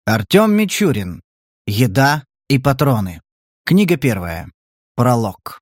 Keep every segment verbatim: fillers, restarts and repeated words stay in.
Артем Мичурин. Еда и патроны. Книга первая. Пролог.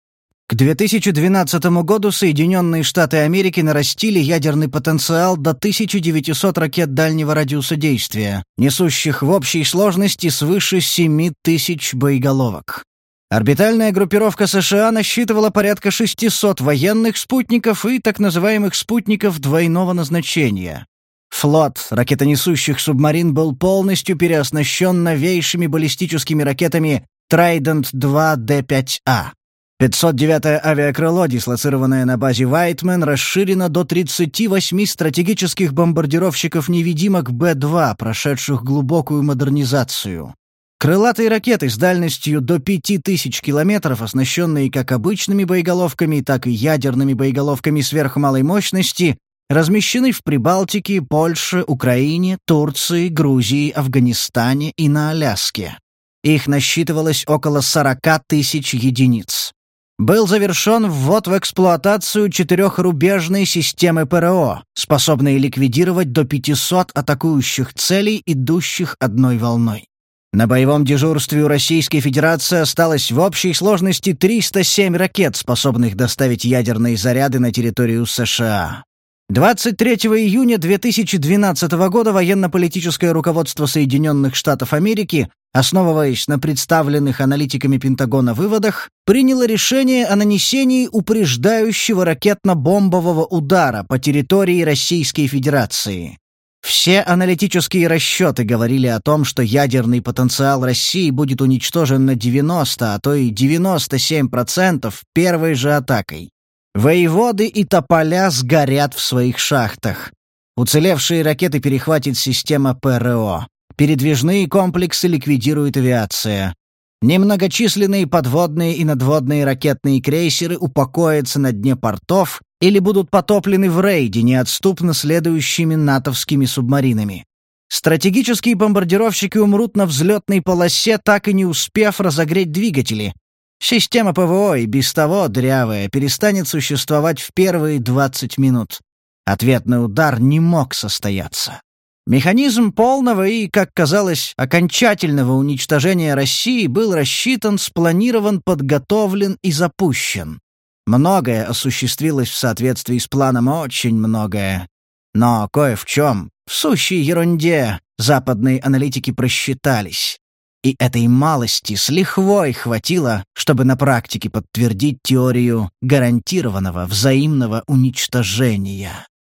К две тысячи двенадцатому году Соединенные Штаты Америки нарастили ядерный потенциал до тысяча девятисот ракет дальнего радиуса действия, несущих в общей сложности свыше семи тысяч боеголовок. Орбитальная группировка США насчитывала порядка шестисот военных спутников и так называемых спутников двойного назначения. Флот ракетонесущих субмарин был полностью переоснащен новейшими баллистическими ракетами Трайдент два Д пять А. пятьсот девятое авиакрыло, дислоцированное на базе Вайтмен, расширено до тридцати восьми стратегических бомбардировщиков-невидимок Б два, прошедших глубокую модернизацию. Крылатые ракеты с дальностью до пяти тысяч километров, оснащенные как обычными боеголовками, так и ядерными боеголовками сверхмалой мощности, размещены в Прибалтике, Польше, Украине, Турции, Грузии, Афганистане и на Аляске. Их насчитывалось около сорока тысяч единиц. Был завершен ввод в эксплуатацию четырехрубежной системы ПРО, способной ликвидировать до пятисот атакующих целей, идущих одной волной. На боевом дежурстве у Российской Федерации осталось в общей сложности триста семь ракет, способных доставить ядерные заряды на территорию США. двадцать третьего июня две тысячи двенадцатого года военно-политическое руководство Соединенных Штатов Америки, основываясь на представленных аналитиками Пентагона выводах, приняло решение о нанесении упреждающего ракетно-бомбового удара по территории Российской Федерации. Все аналитические расчеты говорили о том, что ядерный потенциал России будет уничтожен на девяносто, а то и девяносто семь процентов первой же атакой. Воеводы и тополя сгорят в своих шахтах. Уцелевшие ракеты перехватит система ПРО. Передвижные комплексы ликвидирует авиация. Немногочисленные подводные и надводные ракетные крейсеры упокоятся на дне портов или будут потоплены в рейде неотступно следующими натовскими субмаринами. Стратегические бомбардировщики умрут на взлетной полосе, так и не успев разогреть двигатели. Система ПВО, и без того дрявая, перестанет существовать в первые двадцать минут. Ответный удар не мог состояться. Механизм полного и, как казалось, окончательного уничтожения России был рассчитан, спланирован, подготовлен и запущен. Многое осуществилось в соответствии с планом, очень многое. Но кое в чем, в сущей ерунде, западные аналитики просчитались. И этой малости с лихвой хватило, чтобы на практике подтвердить теорию гарантированного взаимного уничтожения.